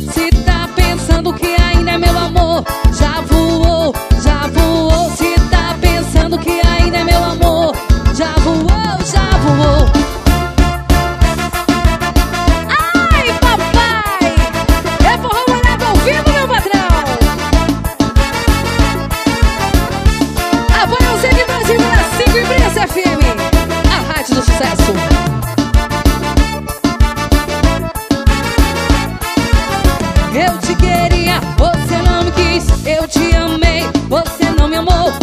Se tá pensando que ainda é meu amor, já voou, já voou. Se tá pensando que ainda é meu amor, já voou, já voou. Ai, papai, é forró molhado ao vivo, meu patrão. Apoia o Zé de Brasil na 5 e Brisa FM, a rádio do sucesso. Eu te queria, você não me quis. Eu te amei, você não me amou.